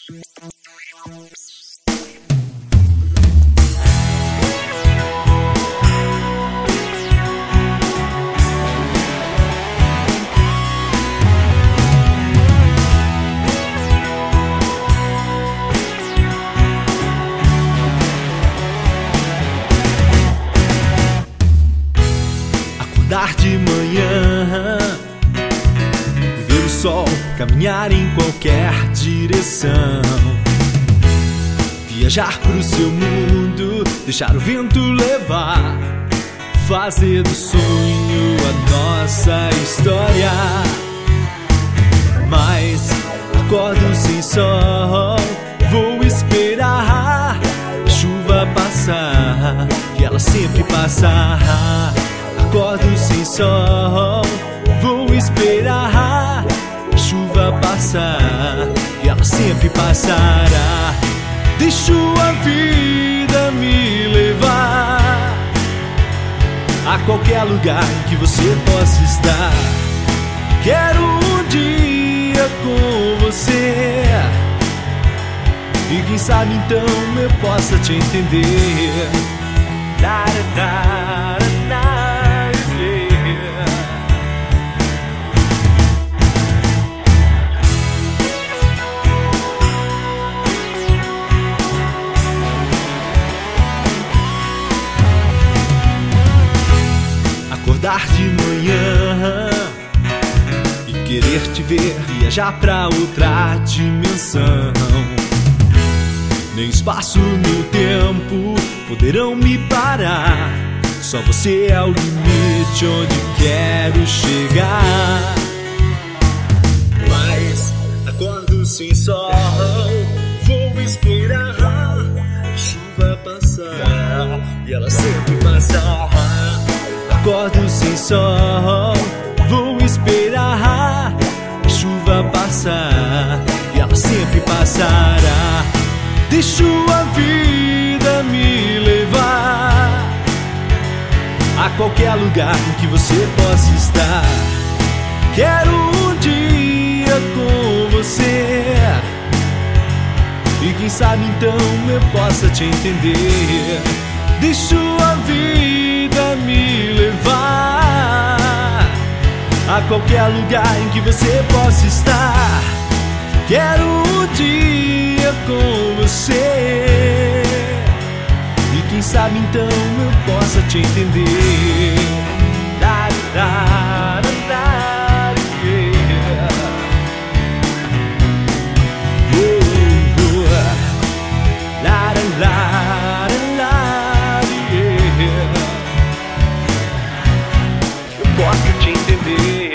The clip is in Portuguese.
Acordar de manhã, ver o sol caminhar em qualquer direção, viajar pro seu mundo, deixar o vento levar, fazer do sonho a nossa história. Mas acordo sem sol, vou esperar a chuva passar, e ela sempre passar. Acordo sem sol, vou esperar a chuva passar, e ela sempre passará. Deixo a vida me levar a qualquer lugar em que você possa estar. Quero um dia com você, e quem sabe então eu possa te entender. Acordar de manhã e querer te ver, viajar pra outra dimensão. Nem espaço nem tempo poderão me parar, só você é o limite onde quero chegar. Mas acordo sem sol, vou esperar a chuva passar, e ela sempre passará. Acordo sem sol, vou esperar a chuva passar, e ela sempre passará. Deixo a vida me levar a qualquer lugar em que você possa estar. Quero um dia com você, e quem sabe então eu possa te entender. Deixo a vida me levar a qualquer lugar em que você possa estar. Quero um dia com você, e quem sabe então eu possa te entender. Eu posso te entender.